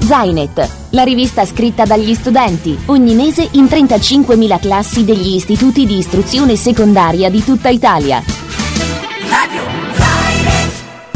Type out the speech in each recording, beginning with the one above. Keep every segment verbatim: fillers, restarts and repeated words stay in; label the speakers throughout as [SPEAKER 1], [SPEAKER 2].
[SPEAKER 1] Zainet, la rivista scritta dagli studenti, ogni mese in trentacinquemila classi degli istituti di istruzione secondaria di tutta Italia.
[SPEAKER 2] Radio Zainet.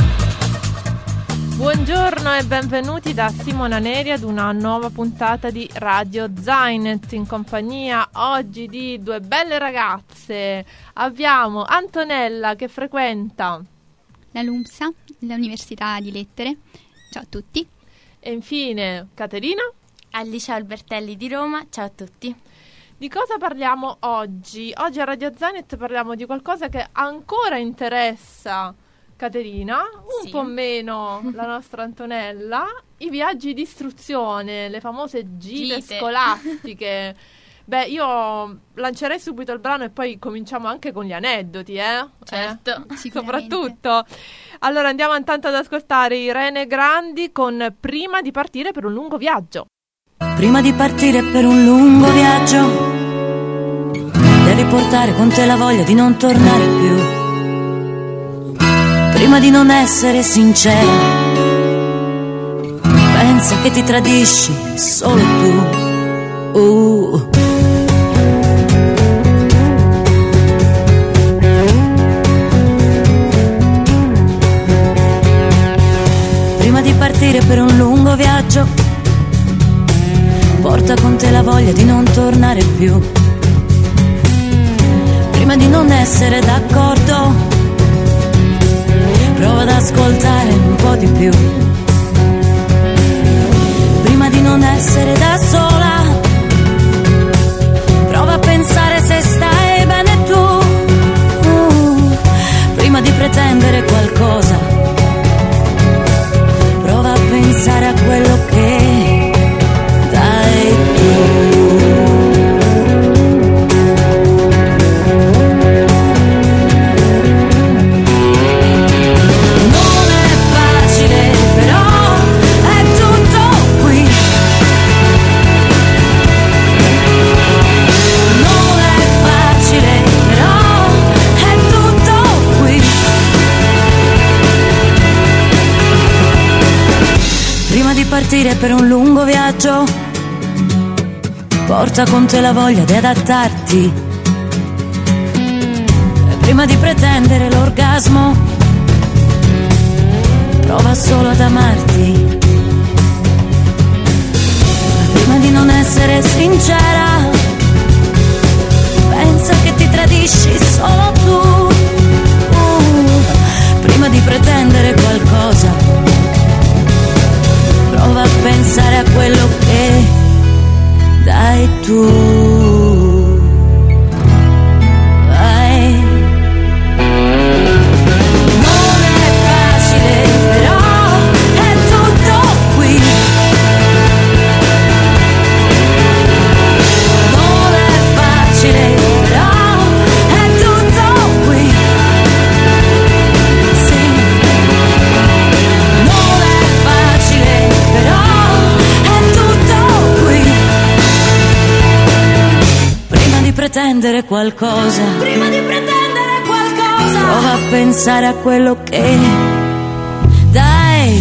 [SPEAKER 3] Buongiorno e benvenuti da Simona Neri ad una nuova puntata di Radio Zainet, in compagnia oggi di due belle ragazze. Abbiamo Antonella che frequenta
[SPEAKER 4] la LUMSA, l'Università di Lettere. Ciao a tutti.
[SPEAKER 3] E infine Caterina
[SPEAKER 5] al Liceo Albertelli di Roma. Ciao a tutti.
[SPEAKER 3] Di cosa parliamo oggi? Oggi a Radio Zainet parliamo di qualcosa che ancora interessa Caterina, un
[SPEAKER 5] sì.
[SPEAKER 3] po' meno la nostra Antonella, i viaggi di istruzione, le famose gite,
[SPEAKER 5] Gite.
[SPEAKER 3] scolastiche. Beh, io lancerei subito il brano e poi cominciamo anche con gli aneddoti, eh?
[SPEAKER 5] Certo,
[SPEAKER 3] eh?
[SPEAKER 4] sicuramente.
[SPEAKER 3] Soprattutto. Allora andiamo intanto ad ascoltare Irene Grandi con Prima di partire per un lungo viaggio.
[SPEAKER 6] Prima di partire per un lungo viaggio, devi portare con te la voglia di non tornare più. Prima di non essere sincera, pensa che ti tradisci solo tu. Uh. Prima di partire per un lungo viaggio, porta con te la voglia di non tornare più. Prima di non essere d'accordo, prova ad ascoltare un po' di più. Prima di non essere da sola, prova a pensare se stai bene tu. Uh, prima di pretendere qualcosa, prova a pensare a quello che dai tu. Non è facile, però è tutto qui. Non è facile, però è tutto qui. Prima di partire per un lungo viaggio, porta con te la voglia di adattarti. E prima di pretendere l'orgasmo, prova solo ad amarti. Prima di non essere sincera, pensa che ti tradisci solo tu. Uh, prima di pretendere qualcosa, prova a pensare a quello che dai tu. Vai. Non è facile, però è tutto qui. Non è facile, però è tutto qui. Sì. Non è facile, però è tutto qui. Prima di pretendere qualcosa, prima di pretendere qualcosa, prova a pensare a quello che dai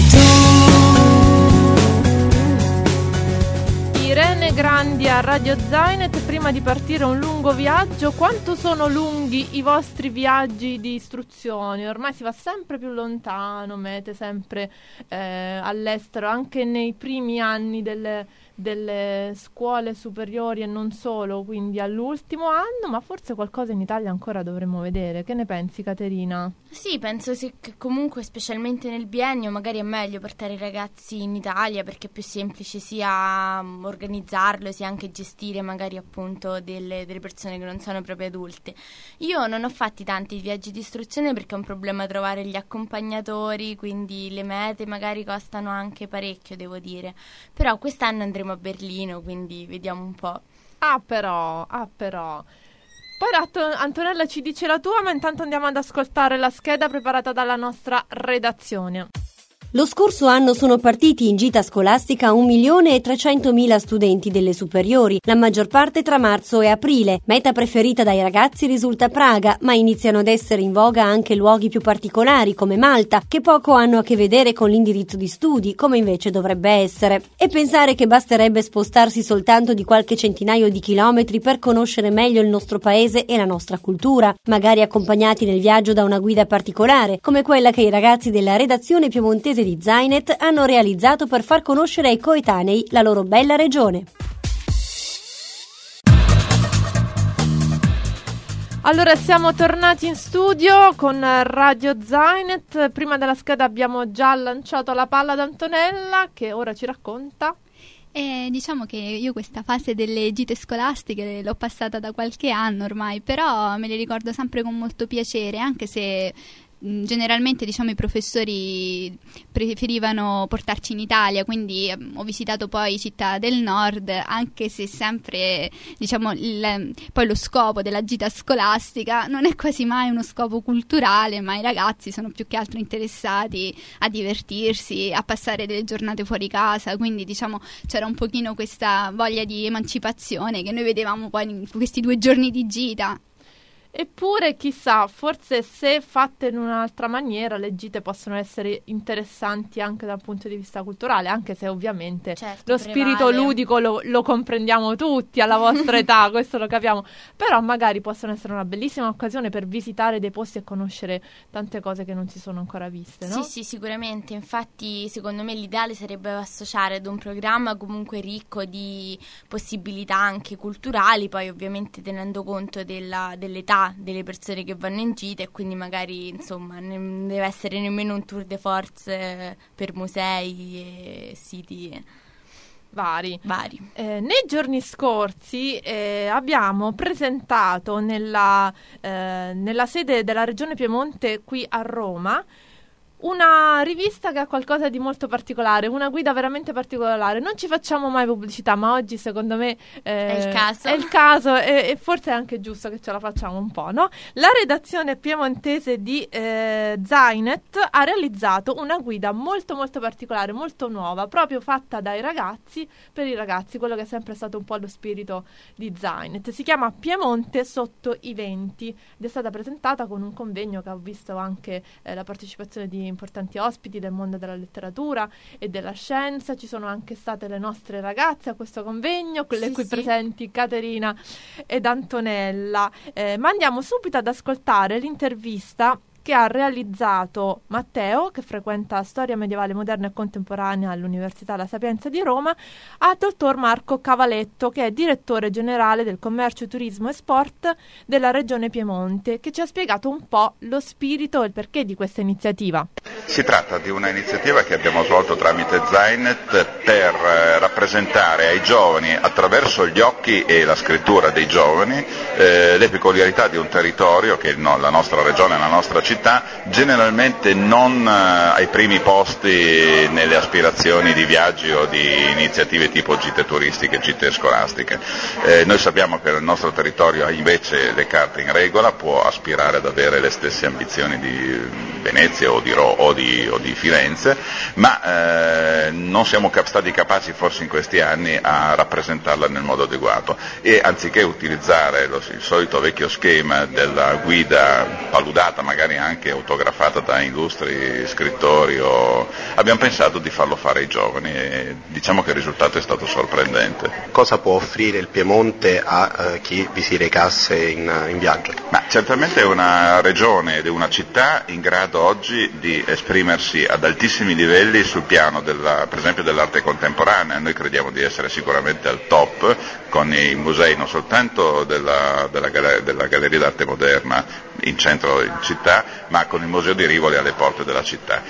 [SPEAKER 6] tu.
[SPEAKER 3] Irene Grandi a Radio Zainet. Prima di partire un lungo viaggio, quanto sono lunghi i vostri viaggi di istruzione? Ormai si va sempre più lontano, mete sempre eh, all'estero, anche nei primi anni delle, delle scuole superiori e non solo, quindi all'ultimo anno, ma forse qualcosa in Italia ancora dovremmo vedere. Che ne pensi, Caterina?
[SPEAKER 5] Sì, penso sì, che comunque specialmente nel biennio magari è meglio portare i ragazzi in Italia, perché è più semplice sia um, organizzarlo sia anche gestire magari appunto delle, delle persone che non sono proprio adulte. Io non ho fatti tanti viaggi di istruzione perché è un problema trovare gli accompagnatori, quindi le mete magari costano anche parecchio, devo dire. Però quest'anno andremo a Berlino, quindi vediamo un po'.
[SPEAKER 3] Ah però, ah però. Poi Anto- Antonella ci dice la tua, ma intanto andiamo ad ascoltare la scheda preparata dalla nostra redazione.
[SPEAKER 7] Lo scorso anno sono partiti in gita scolastica un milione e trecentomila studenti delle superiori, la maggior parte tra marzo e aprile. Meta preferita dai ragazzi risulta Praga, ma iniziano ad essere in voga anche luoghi più particolari come Malta, che poco hanno a che vedere con l'indirizzo di studi, come invece dovrebbe essere. E pensare che basterebbe spostarsi soltanto di qualche centinaio di chilometri per conoscere meglio il nostro paese e la nostra cultura, magari accompagnati nel viaggio da una guida particolare, come quella che i ragazzi della redazione piemontese di Zainet hanno realizzato per far conoscere ai coetanei la loro bella regione.
[SPEAKER 3] Allora siamo tornati in studio con Radio Zainet. Prima della scheda abbiamo già lanciato la palla ad Antonella, che ora ci racconta.
[SPEAKER 4] E diciamo che io questa fase delle gite scolastiche l'ho passata da qualche anno ormai, però me le ricordo sempre con molto piacere, anche se generalmente diciamo i professori preferivano portarci in Italia, quindi eh, ho visitato poi città del nord, anche se sempre diciamo il, poi lo scopo della gita scolastica non è quasi mai uno scopo culturale, ma i ragazzi sono più che altro interessati a divertirsi, a passare delle giornate fuori casa, quindi diciamo c'era un pochino questa voglia di emancipazione che noi vedevamo poi in questi due giorni di gita.
[SPEAKER 3] Eppure, chissà, forse se fatte in un'altra maniera le gite possono essere interessanti anche dal punto di vista culturale, anche se ovviamente
[SPEAKER 5] certo,
[SPEAKER 3] lo
[SPEAKER 5] prevale.
[SPEAKER 3] spirito ludico lo, lo comprendiamo tutti alla vostra età, questo lo capiamo, però magari possono essere una bellissima occasione per visitare dei posti e conoscere tante cose che non si sono ancora viste, no?
[SPEAKER 5] Sì, sì, sicuramente, infatti secondo me l'ideale sarebbe associare ad un programma comunque ricco di possibilità anche culturali, poi ovviamente tenendo conto della, dell'età delle persone che vanno in gita, e quindi magari insomma non deve essere nemmeno un tour de force per musei e siti
[SPEAKER 3] vari.
[SPEAKER 5] vari.
[SPEAKER 3] Eh, nei giorni scorsi eh, abbiamo presentato nella, eh, nella sede della Regione Piemonte qui a Roma una rivista che ha qualcosa di molto particolare, una guida veramente particolare. Non ci facciamo mai pubblicità, ma oggi secondo me eh,
[SPEAKER 5] è il caso,
[SPEAKER 3] è il caso e, e forse è anche giusto che ce la facciamo un po', no? La redazione piemontese di eh, Zainet ha realizzato una guida molto molto particolare, molto nuova, proprio fatta dai ragazzi, per i ragazzi, quello che è sempre stato un po' lo spirito di Zainet. Si chiama Piemonte sotto i venti ed è stata presentata con un convegno che ha visto anche eh, la partecipazione di importanti ospiti del mondo della letteratura e della scienza. Ci sono anche state le nostre ragazze a questo convegno, quelle
[SPEAKER 5] sì,
[SPEAKER 3] qui
[SPEAKER 5] sì.
[SPEAKER 3] presenti Caterina ed Antonella. Eh, ma andiamo subito ad ascoltare l'intervista che ha realizzato Matteo, che frequenta storia medievale moderna e contemporanea all'Università La Sapienza di Roma, a dottor Marco Cavaletto, che è direttore generale del commercio, turismo e sport della Regione Piemonte, che ci ha spiegato un po' lo spirito e il perché di questa iniziativa.
[SPEAKER 8] Si tratta di una iniziativa che abbiamo svolto tramite Zainet per eh, rappresentare ai giovani, attraverso gli occhi e la scrittura dei giovani, eh, le peculiarità di un territorio che no, la nostra regione, la nostra città, generalmente non eh, ai primi posti nelle aspirazioni di viaggi o di iniziative tipo gite turistiche, gite scolastiche. Eh, noi sappiamo che il nostro territorio ha invece le carte in regola, può aspirare ad avere le stesse ambizioni di Venezia o di, Ro- o di, o di Firenze, ma eh, non siamo cap- stati capaci forse in questi anni a rappresentarla nel modo adeguato, e anziché utilizzare lo, il solito vecchio schema della guida paludata, magari anche autografata da illustri scrittori, o... abbiamo pensato di farlo fare ai giovani e diciamo che il risultato è stato sorprendente.
[SPEAKER 9] Cosa può offrire il Piemonte a uh, chi vi si recasse in, in viaggio?
[SPEAKER 8] Ma certamente è una regione ed è una città in grado oggi di esprimersi ad altissimi livelli sul piano della, per esempio dell'arte contemporanea. Noi crediamo di essere sicuramente al top con i musei non soltanto della, della, della Galleria d'Arte Moderna in centro in città, ma con il Museo di Rivoli alle porte della città.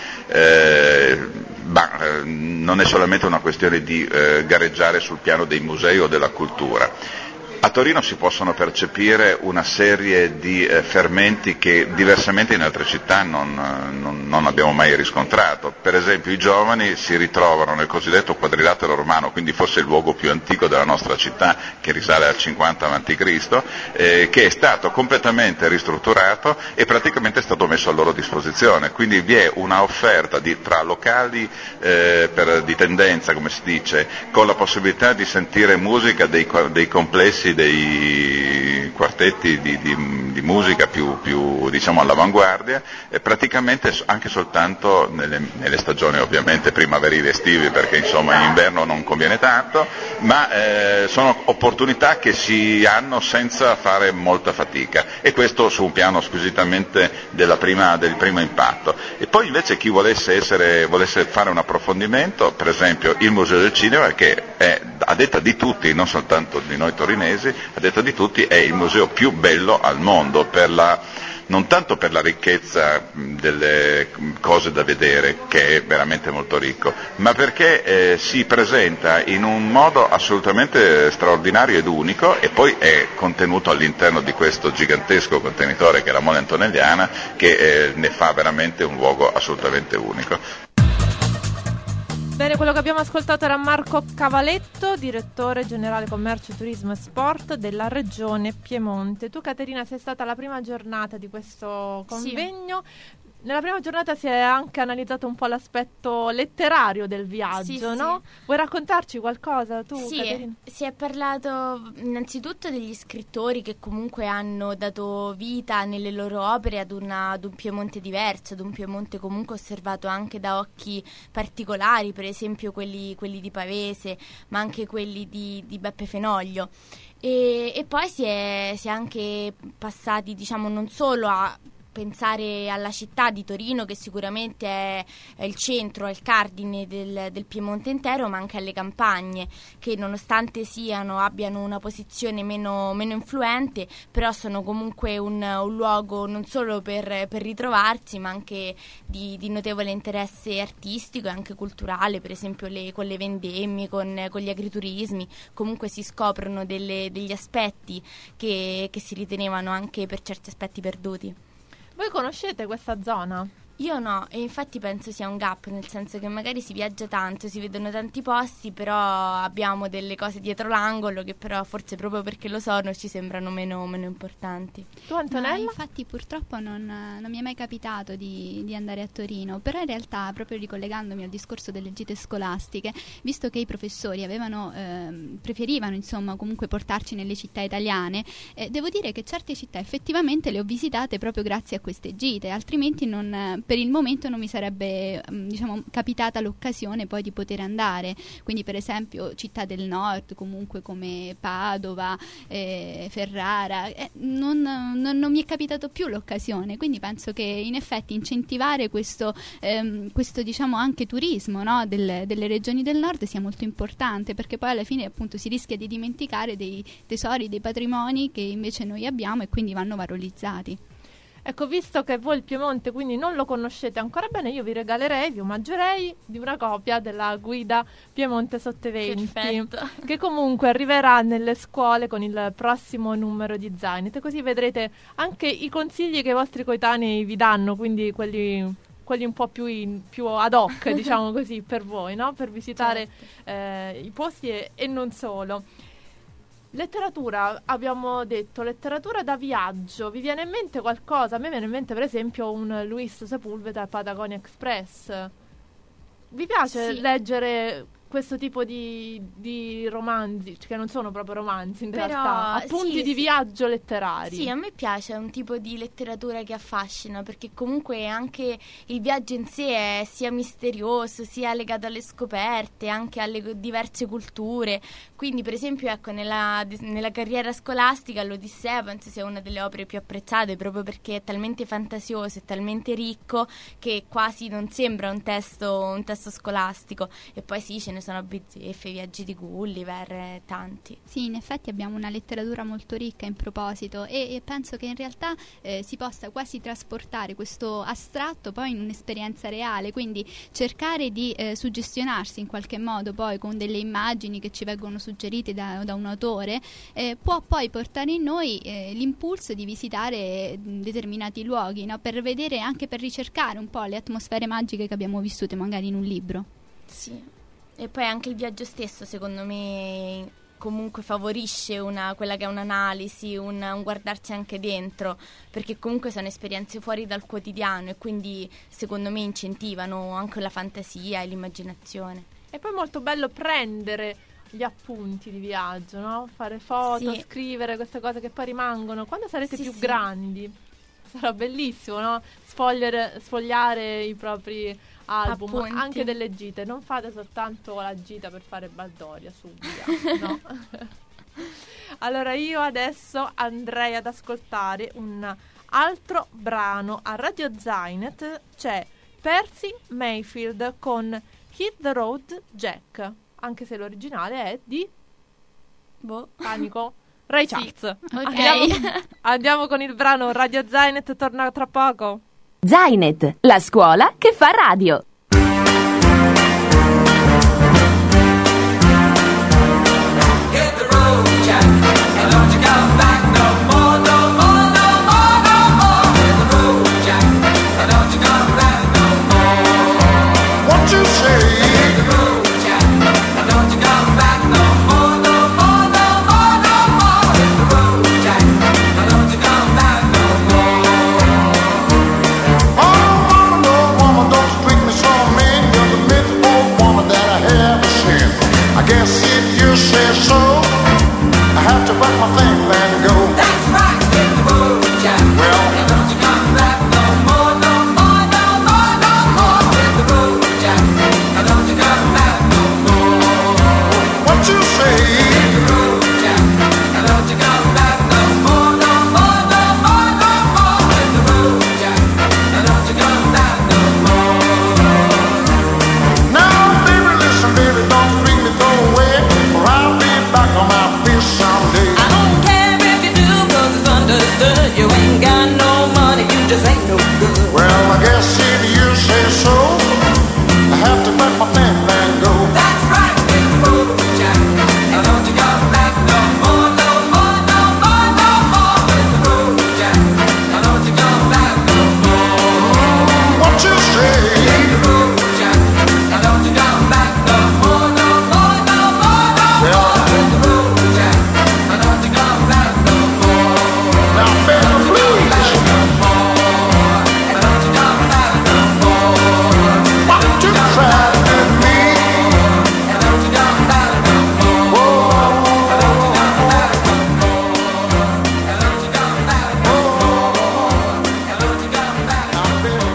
[SPEAKER 8] Eh, ma eh, non è solamente una questione di eh, gareggiare sul piano dei musei o della cultura. a Torino si possono percepire una serie di eh, fermenti che diversamente in altre città non, non, non abbiamo mai riscontrato. Per esempio i giovani si ritrovano nel cosiddetto quadrilatero romano, quindi forse il luogo più antico della nostra città, che risale al cinquanta avanti Cristo, eh, che è stato completamente ristrutturato e praticamente è stato messo a loro disposizione, quindi vi è una offerta di, tra locali eh, per, di tendenza, come si dice, con la possibilità di sentire musica dei, dei complessi, dei quartetti di, di, di musica più, più diciamo all'avanguardia, e praticamente anche soltanto nelle, nelle stagioni ovviamente primaverili estivi, perché insomma in inverno non conviene tanto, ma eh, sono opportunità che si hanno senza fare molta fatica, e questo su un piano squisitamente della prima, del primo impatto. E poi invece chi volesse, essere, volesse fare un approfondimento, per esempio il Museo del Cinema, che è a detta di tutti, non soltanto di noi torinesi, a detta di tutti è il museo più bello al mondo, per la, non tanto per la ricchezza delle cose da vedere, che è veramente molto ricco, ma perché eh, si presenta in un modo assolutamente straordinario ed unico, e poi è contenuto all'interno di questo gigantesco contenitore che è la Mole Antonelliana, che eh, ne fa veramente un luogo assolutamente unico.
[SPEAKER 3] Bene, quello che abbiamo ascoltato era Marco Cavaletto, direttore generale commercio, turismo e sport della regione Piemonte. Tu, Caterina, sei stata alla prima giornata di questo convegno. Sì. Nella prima giornata si è anche analizzato un po' l'aspetto letterario del viaggio,
[SPEAKER 5] sì,
[SPEAKER 3] no?
[SPEAKER 5] Sì.
[SPEAKER 3] Vuoi raccontarci qualcosa tu,
[SPEAKER 5] sì,
[SPEAKER 3] Caterina?
[SPEAKER 5] Si è parlato innanzitutto degli scrittori che comunque hanno dato vita nelle loro opere ad, una, ad un Piemonte diverso, ad un Piemonte comunque osservato anche da occhi particolari, per esempio quelli, quelli di Pavese, ma anche quelli di, di Beppe Fenoglio. E, e poi si è, si è anche passati, diciamo, non solo a pensare alla città di Torino, che sicuramente è, è il centro, è il cardine del, del Piemonte intero, ma anche alle campagne, che nonostante siano, abbiano una posizione meno, meno influente, però sono comunque un, un luogo non solo per, per ritrovarsi, ma anche di, di notevole interesse artistico e anche culturale, per esempio le, con le vendemmie, con, con gli agriturismi, comunque si scoprono delle, degli aspetti che, che si ritenevano anche per certi aspetti perduti.
[SPEAKER 3] Voi conoscete questa zona?
[SPEAKER 5] Io no, e infatti penso sia un gap, nel senso che magari si viaggia tanto, si vedono tanti posti, però abbiamo delle cose dietro l'angolo che però forse proprio perché lo sono ci sembrano meno, meno importanti.
[SPEAKER 3] Tu, Antonella?
[SPEAKER 4] No, infatti purtroppo non, non mi è mai capitato di, di andare a Torino, però in realtà, proprio ricollegandomi al discorso delle gite scolastiche, visto che i professori avevano, eh, preferivano insomma comunque portarci nelle città italiane, eh, devo dire che certe città effettivamente le ho visitate proprio grazie a queste gite, altrimenti non... per il momento non mi sarebbe diciamo capitata l'occasione poi di poter andare, quindi per esempio città del nord comunque come Padova, eh, Ferrara, eh, non, non, non mi è capitato più l'occasione, quindi penso che in effetti incentivare questo, ehm, questo diciamo anche turismo, no, del, delle regioni del nord sia molto importante, perché poi alla fine appunto si rischia di dimenticare dei tesori, dei patrimoni che invece noi abbiamo e quindi vanno valorizzati.
[SPEAKER 3] Ecco, visto che voi il Piemonte quindi non lo conoscete ancora bene, io vi regalerei, vi omaggerei di una copia della guida Piemonte sottoventi,
[SPEAKER 5] Perfetto.
[SPEAKER 3] che comunque arriverà nelle scuole con il prossimo numero di Zainet, così vedrete anche i consigli che i vostri coetanei vi danno, quindi quelli, quelli un po' più, in, più ad hoc, diciamo così, per voi, no? Per visitare certo. eh, i posti e, e non solo. Letteratura, abbiamo detto, letteratura da viaggio, vi viene in mente qualcosa? A me viene in mente per esempio un Luis Sepulveda, Patagonia Express. Vi piace
[SPEAKER 5] sì. leggere
[SPEAKER 3] questo tipo di, di romanzi, che non sono proprio romanzi in
[SPEAKER 5] Però,
[SPEAKER 3] realtà, appunti
[SPEAKER 5] sì,
[SPEAKER 3] di
[SPEAKER 5] sì.
[SPEAKER 3] viaggio letterari?
[SPEAKER 5] Sì, a me piace, è un tipo di letteratura che affascina, perché comunque anche il viaggio in sé è sia misterioso, sia legato alle scoperte, anche alle diverse culture. Quindi per esempio ecco nella, nella carriera scolastica l'Odissea penso sia una delle opere più apprezzate, proprio perché è talmente fantasioso, è talmente ricco che quasi non sembra un testo, un testo scolastico. E poi sì, ce ne sono Bizzeffe, i viaggi di Gulliver, eh, tanti.
[SPEAKER 4] Sì, in effetti abbiamo una letteratura molto ricca in proposito e, e penso che in realtà eh, si possa quasi trasportare questo astratto poi in un'esperienza reale, quindi cercare di eh, suggestionarsi in qualche modo poi con delle immagini che ci vengono suggerite da, da un autore, eh, può poi portare in noi eh, l'impulso di visitare determinati luoghi, no? Per vedere, anche per ricercare un po' le atmosfere magiche che abbiamo vissute magari in un libro.
[SPEAKER 5] Sì, e poi anche il viaggio stesso secondo me comunque favorisce una, quella che è un'analisi, un, un guardarsi anche dentro, perché comunque sono esperienze fuori dal quotidiano e quindi secondo me incentivano anche la fantasia e l'immaginazione.
[SPEAKER 3] E poi è molto bello prendere gli appunti di viaggio, no? Fare foto,
[SPEAKER 5] Sì.
[SPEAKER 3] scrivere queste cose che poi rimangono. Quando sarete
[SPEAKER 5] Sì,
[SPEAKER 3] più
[SPEAKER 5] sì.
[SPEAKER 3] grandi sarà bellissimo, no? Sfogliare, sfogliare i propri album,
[SPEAKER 5] Appunti.
[SPEAKER 3] anche delle gite. Non fate soltanto la gita per fare baldoria su via, no? Allora io adesso andrei ad ascoltare un altro brano. A Radio Zainet c'è Percy Mayfield con Hit the Road Jack, anche se l'originale è di
[SPEAKER 5] Boh.
[SPEAKER 3] Panico Ray
[SPEAKER 5] Sì.
[SPEAKER 3] Charles.
[SPEAKER 5] Ok.
[SPEAKER 3] Andiamo, andiamo con il brano. Radio Zainet torna tra poco.
[SPEAKER 1] Zainet, la scuola che fa radio.
[SPEAKER 2] Hit the road, Jack, and don't you come back no more, no more, no more, no more. Hit the road, Jack, and don't you come back no more. What you say? Hit the road, Jack, and don't you come back no more, no more, no more, no more. Hit the road, Jack, and don't you come back no more. Oh, woman, no woman, don't treat me so mean. You're the miserable woman that I have seen. I guess if you say so, I have to pack my things and go. That's right, hit the road, Jack. Well, and don't you come back no more, no more, no more, no more. Hit the road, Jack, and don't you come back no more. What you say? Hit the road, Jack, and don't you come back no more, no more, no more, no more. Hit the road, Jack, and don't you come back no more. Now, baby, listen, baby, don't bring me away, or I'll be back on my feet someday.
[SPEAKER 6] I don't care if you do, cause it's understood. You ain't got no money, you just ain't no good.
[SPEAKER 2] Well, I guess if you say so, I have to pack my things and go. That's right, hit the road, Jack, and don't you come back no more, no more, no more, no more. Hit the road, Jack, and don't you come back no more. What you say? Hit the road, Jack, and don't you come back no more, no more, no more, no more. Hit the road, Jack, and don't you come back no more. Now, baby, please. And don't you come back no more. What you try to do me? And don't you come back no more. And don't you come back no more. And don't you come back no more. And don't you come back no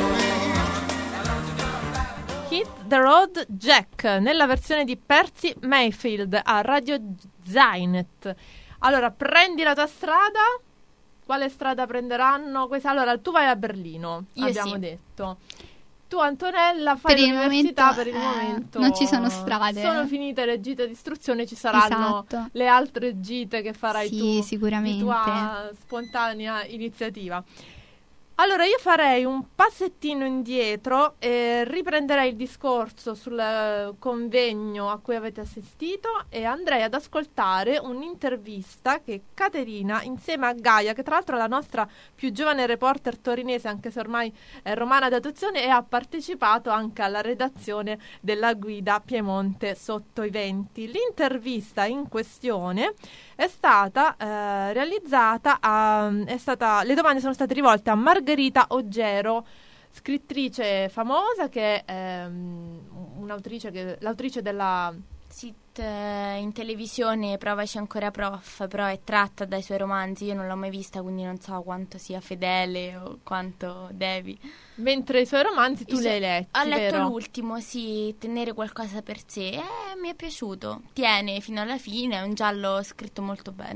[SPEAKER 2] more.
[SPEAKER 3] Hit the Road Jack nella versione di Percy Mayfield a Radio Zainet. Allora, prendi la tua strada. Quale strada prenderanno? Questa, allora, tu vai a Berlino,
[SPEAKER 5] Io
[SPEAKER 3] abbiamo
[SPEAKER 5] sì.
[SPEAKER 3] detto. Tu, Antonella, fai
[SPEAKER 4] Per il
[SPEAKER 3] l'università.
[SPEAKER 4] momento,
[SPEAKER 3] per il
[SPEAKER 4] eh,
[SPEAKER 3] momento
[SPEAKER 4] non ci sono strade.
[SPEAKER 3] Sono finite le gite di istruzione, ci saranno
[SPEAKER 4] Esatto.
[SPEAKER 3] le altre gite che farai
[SPEAKER 4] Sì,
[SPEAKER 3] tu
[SPEAKER 4] sicuramente.
[SPEAKER 3] di tua spontanea iniziativa. Allora io farei un passettino indietro e riprenderei il discorso sul eh, convegno a cui avete assistito e andrei ad ascoltare un'intervista che Caterina insieme a Gaia, che tra l'altro è la nostra più giovane reporter torinese, anche se ormai è romana d'adozione, e ha partecipato anche alla redazione della guida Piemonte sotto i venti. L'intervista in questione è stata eh, realizzata a, è stata, le domande sono state rivolte a Margherita Oggero, scrittrice famosa, che è ehm, un'autrice che, l'autrice della
[SPEAKER 5] Sit eh, in televisione Provaci ancora prof, però è tratta dai suoi romanzi. Io non l'ho mai vista, quindi non so quanto sia fedele o quanto devi.
[SPEAKER 3] mentre i suoi romanzi tu
[SPEAKER 5] I
[SPEAKER 3] li
[SPEAKER 5] suoi-
[SPEAKER 3] hai letti,
[SPEAKER 5] Ho letto
[SPEAKER 3] vero?
[SPEAKER 5] l'ultimo, sì, Tenere qualcosa per sé. Eh, mi è piaciuto. Tiene fino alla fine, è un giallo scritto molto bene.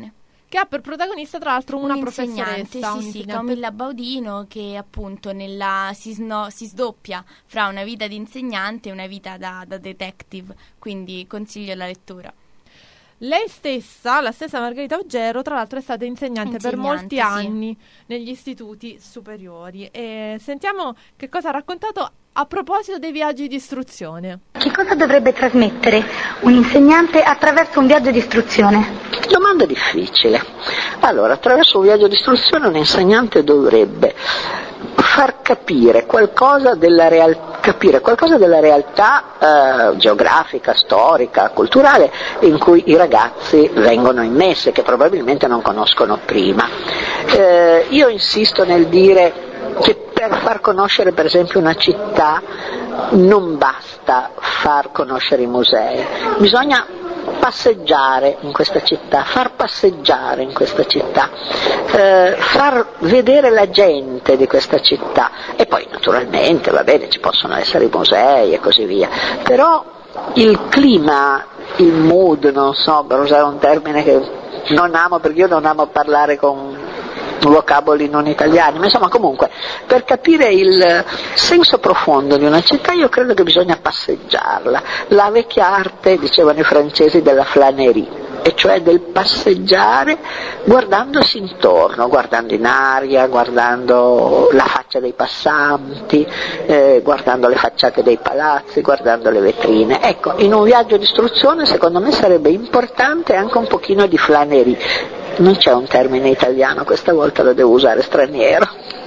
[SPEAKER 3] che ha per protagonista tra l'altro una
[SPEAKER 5] un insegnante,
[SPEAKER 3] professoressa,
[SPEAKER 5] sì,
[SPEAKER 3] un
[SPEAKER 5] sì,
[SPEAKER 3] insegnante.
[SPEAKER 5] Camilla Baudino, che appunto nella, si, sno- si sdoppia fra una vita di insegnante e una vita da, da detective, quindi consiglio la lettura.
[SPEAKER 3] Lei stessa, la stessa Margherita Auggero, tra l'altro è stata insegnante, per
[SPEAKER 5] Insegnante,
[SPEAKER 3] molti
[SPEAKER 5] sì.
[SPEAKER 3] anni negli istituti superiori. E sentiamo che cosa ha raccontato a proposito dei viaggi di istruzione.
[SPEAKER 10] Che cosa dovrebbe trasmettere un insegnante attraverso un viaggio di istruzione?
[SPEAKER 11] Domanda difficile. Allora, attraverso un viaggio di istruzione un insegnante dovrebbe far capire qualcosa della realtà, capire qualcosa della realtà eh, geografica, storica, culturale in cui i ragazzi vengono immessi, che probabilmente non conoscono prima. Eh, io insisto nel dire che per far conoscere per esempio una città non basta far conoscere i musei, bisogna passeggiare in questa città, far passeggiare in questa città, eh, far vedere la gente di questa città e poi naturalmente va bene, ci possono essere i musei e così via, però il clima, il mood, non so, per usare un termine che non amo perché io non amo parlare con vocaboli non italiani, ma insomma comunque per capire il senso profondo di una città io credo che bisogna passeggiarla, la vecchia arte, dicevano i francesi, della flânerie, e cioè del passeggiare guardandosi intorno, guardando in aria, guardando la faccia dei passanti, eh, guardando le facciate dei palazzi, guardando le vetrine. Ecco, in un viaggio di istruzione secondo me sarebbe importante anche un pochino di flânerie. Non c'è un termine italiano, questa volta lo devo usare straniero.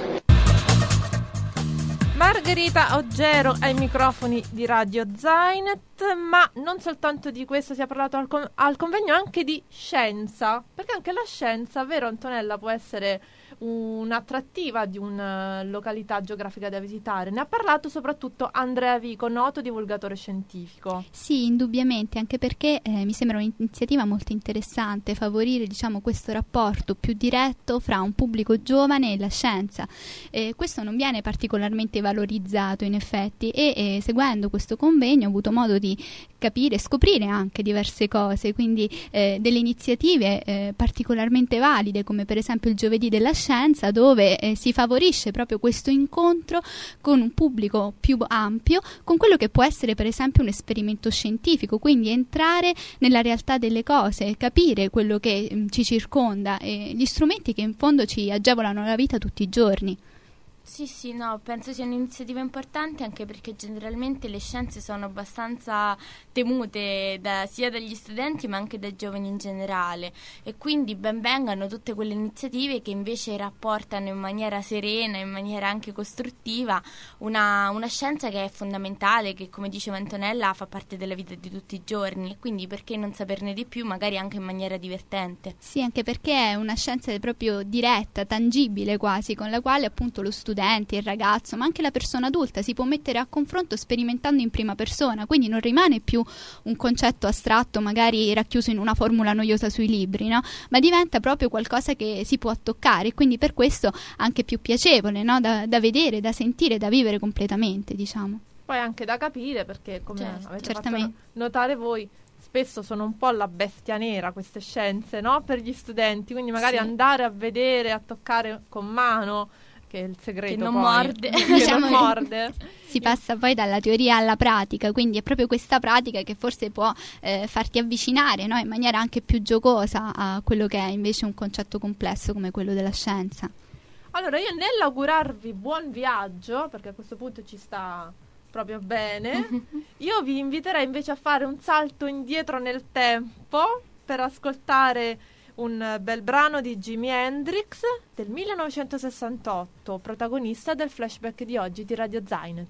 [SPEAKER 3] Margherita Auggero ai microfoni di Radio Zainet, ma non soltanto di questo si è parlato al, con- al convegno, anche di scienza, perché anche la scienza, vero Antonella, può essere un'attrattiva di una località geografica da visitare. Ne ha parlato soprattutto Andrea Vico, noto divulgatore scientifico.
[SPEAKER 4] Sì, indubbiamente, anche perché eh, mi sembra un'iniziativa molto interessante favorire, diciamo, questo rapporto più diretto fra un pubblico giovane e la scienza. Eh, questo non viene particolarmente valorizzato in effetti e eh, seguendo questo convegno ho avuto modo di capire, scoprire anche diverse cose, quindi eh, delle iniziative eh, particolarmente valide, come per esempio il Giovedì della Scienza, dove eh, si favorisce proprio questo incontro con un pubblico più ampio, con quello che può essere per esempio un esperimento scientifico, quindi entrare nella realtà delle cose, capire quello che mh, ci circonda e gli strumenti che in fondo ci agevolano la vita tutti i giorni.
[SPEAKER 5] Sì, sì, no, penso sia un'iniziativa importante anche perché generalmente le scienze sono abbastanza temute da, sia dagli studenti ma anche dai giovani in generale e quindi ben vengano tutte quelle iniziative che invece rapportano in maniera serena, in maniera anche costruttiva una, una scienza che è fondamentale, che come diceva Antonella fa parte della vita di tutti i giorni e quindi perché non saperne di più magari anche in maniera divertente.
[SPEAKER 4] Sì, anche perché è una scienza proprio diretta, tangibile quasi, con la quale appunto lo studente, il ragazzo, ma anche la persona adulta si può mettere a confronto sperimentando in prima persona, quindi non rimane più un concetto astratto magari racchiuso in una formula noiosa sui libri, no? Ma diventa proprio qualcosa che si può toccare e quindi per questo anche più piacevole, no? da, da vedere, da sentire, da vivere completamente, diciamo.
[SPEAKER 3] Poi anche da capire, perché come
[SPEAKER 4] certo,
[SPEAKER 3] avete
[SPEAKER 4] certamente.
[SPEAKER 3] fatto notare voi, spesso sono un po' la bestia nera queste scienze, no? Per gli studenti, quindi magari
[SPEAKER 5] Sì.
[SPEAKER 3] andare a vedere, a toccare con mano, che è il segreto,
[SPEAKER 5] Che non
[SPEAKER 3] poi,
[SPEAKER 5] morde.
[SPEAKER 3] che
[SPEAKER 4] Diciamo
[SPEAKER 3] non
[SPEAKER 4] che
[SPEAKER 3] morde.
[SPEAKER 4] Si passa poi dalla teoria alla pratica, quindi è proprio questa pratica che forse può eh, farti avvicinare, no? In maniera anche più giocosa a quello che è invece un concetto complesso come quello della scienza.
[SPEAKER 3] Allora io nell'augurarvi buon viaggio, perché a questo punto ci sta proprio bene, io vi inviterei invece a fare un salto indietro nel tempo per ascoltare un bel brano di Jimi Hendrix del millenovecentosessantotto, protagonista del flashback di oggi di Radio Zainet.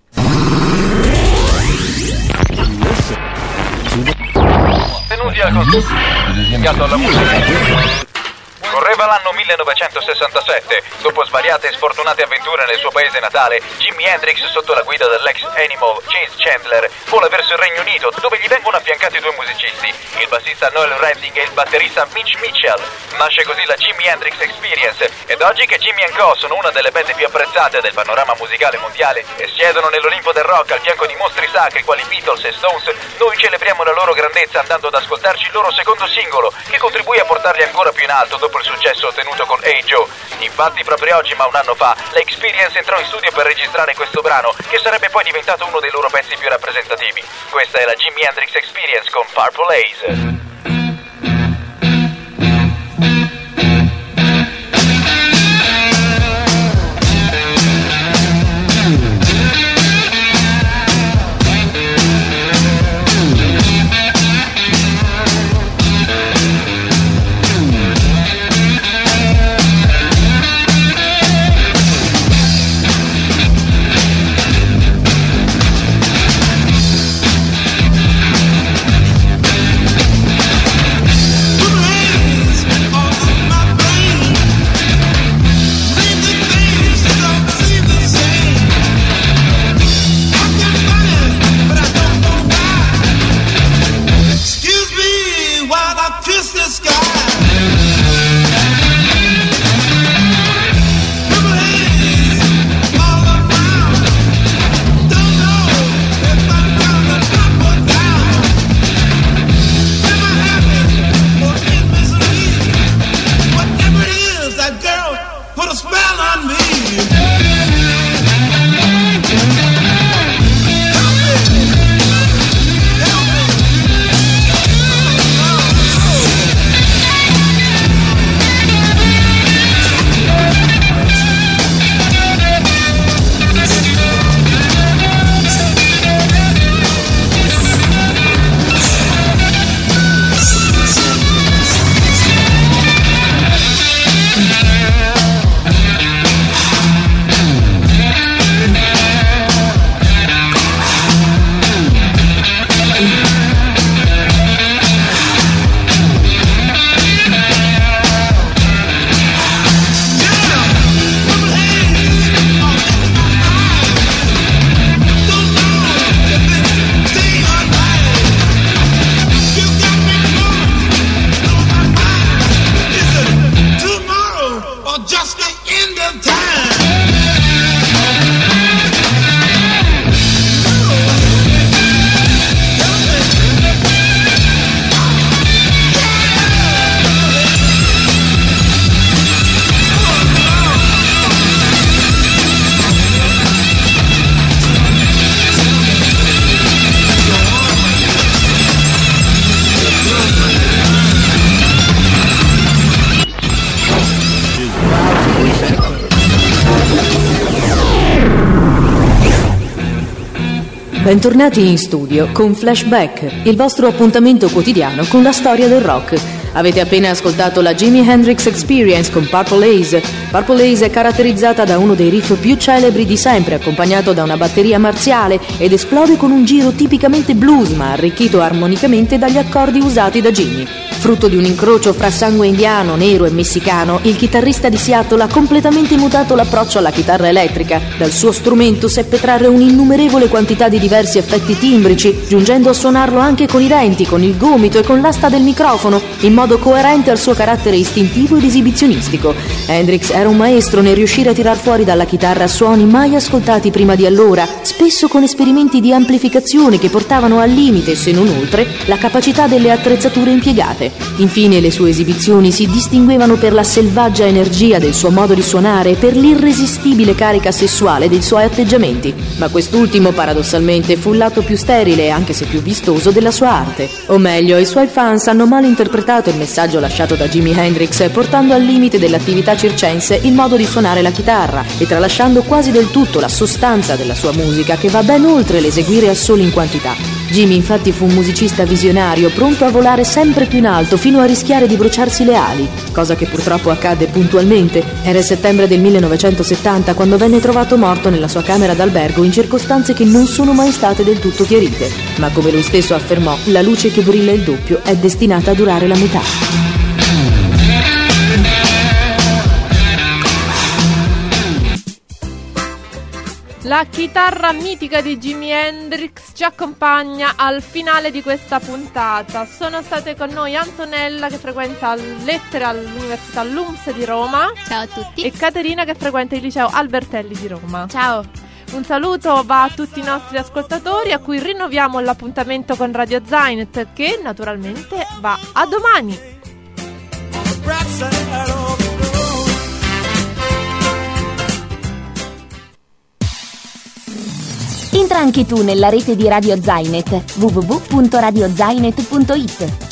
[SPEAKER 12] Benvenuti al concerto dedicato alla musica. Correva l'anno millenovecentosessantasette. Dopo svariate e sfortunate avventure nel suo paese natale, Jimi Hendrix, sotto la guida dell'ex Animal Chase Chandler, vola verso il Regno Unito, dove gli vengono affiancati due musicisti, il bassista Noel Redding e il batterista Mitch Mitchell. Nasce così la Jimi Hendrix Experience, Ed oggi che Jimmy and Co sono una delle band più apprezzate del panorama musicale mondiale e siedono nell'Olimpo del rock al fianco di mostri sacri quali Beatles e Stones, noi celebriamo la loro grandezza andando ad ascoltarci il loro secondo singolo, che contribuì a portarli ancora più in alto dopo il successo ottenuto con Hey Joe. Infatti proprio oggi, ma un anno fa, la Experience entrò in studio per registrare questo brano, che sarebbe poi diventato uno dei loro pezzi più rappresentativi. Questa è la Jimi Hendrix Experience con Purple Haze.
[SPEAKER 13] Bentornati in studio con Flashback, il vostro appuntamento quotidiano con la storia del rock. Avete appena ascoltato la Jimi Hendrix Experience con Purple Haze. Purple Haze è caratterizzata da uno dei riff più celebri di sempre, accompagnato da una batteria marziale, ed esplode con un giro tipicamente blues, ma arricchito armonicamente dagli accordi usati da Jimi. Frutto di un incrocio fra sangue indiano, nero e messicano, il chitarrista di Seattle ha completamente mutato l'approccio alla chitarra elettrica. Dal suo strumento seppe trarre un'innumerevole quantità di diversi effetti timbrici, giungendo a suonarlo anche con i denti, con il gomito e con l'asta del microfono, in modo coerente al suo carattere istintivo ed esibizionistico. Hendrix era un maestro nel riuscire a tirar fuori dalla chitarra suoni mai ascoltati prima di allora, spesso con esperimenti di amplificazione che portavano al limite, se non oltre, la capacità delle attrezzature impiegate. Infine le sue esibizioni si distinguevano per la selvaggia energia del suo modo di suonare e per l'irresistibile carica sessuale dei suoi atteggiamenti. Ma quest'ultimo, paradossalmente, fu il lato più sterile, anche se più vistoso, della sua arte. O meglio, i suoi fans hanno mal interpretato il messaggio lasciato da Jimi Hendrix, portando al limite dell'attività circense il modo di suonare la chitarra e tralasciando quasi del tutto la sostanza della sua musica, che va ben oltre l'eseguire assolo in quantità. Jimi infatti fu un musicista visionario, pronto a volare sempre più in alto fino a rischiare di bruciarsi le ali, cosa che purtroppo accadde puntualmente. Era il settembre del millenovecentosettanta quando venne trovato morto nella sua camera d'albergo in circostanze che non sono mai state del tutto chiarite. Ma come lui stesso affermò, la luce che brilla il doppio è destinata a durare la metà.
[SPEAKER 3] La chitarra mitica di Jimi Hendrix ci accompagna al finale di questa puntata. Sono state con noi Antonella, che frequenta lettere all'Università L U M S di Roma.
[SPEAKER 4] Ciao a tutti.
[SPEAKER 3] E Caterina, che frequenta il liceo Albertelli di Roma.
[SPEAKER 5] Ciao.
[SPEAKER 3] Un saluto va a tutti i nostri ascoltatori, a cui rinnoviamo l'appuntamento con Radio Zainet, che naturalmente va a domani.
[SPEAKER 1] Entra anche tu nella rete di Radio Zainet, w w w punto radio zainet punto it.